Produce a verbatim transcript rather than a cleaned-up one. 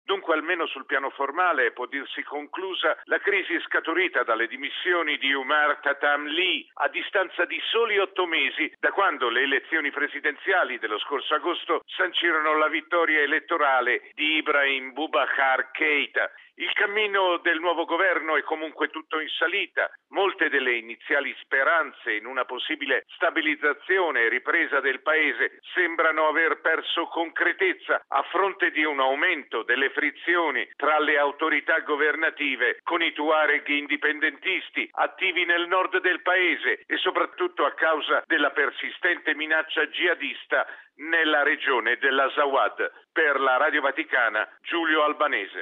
Dunque, almeno sul piano formale, può dirsi conclusa la crisi scaturita dalle dimissioni di Umar Khatam-Lee a distanza di soli otto mesi da quando le elezioni presidenziali dello scorso agosto sancirono la vittoria elettorale di Ibrahim Boubacar Keïta. Il cammino del nuovo governo è comunque tutto in salita. Molte delle iniziali speranze in una possibile stabilizzazione e ripresa del paese sembrano aver perso concretezza a fronte di un aumento delle frizioni tra le autorità governative con i Tuareg indipendentisti attivi nel nord del paese e soprattutto a causa della persistente minaccia jihadista nella regione dell'Azawad. Per la Radio Vaticana, Giulio Albanese.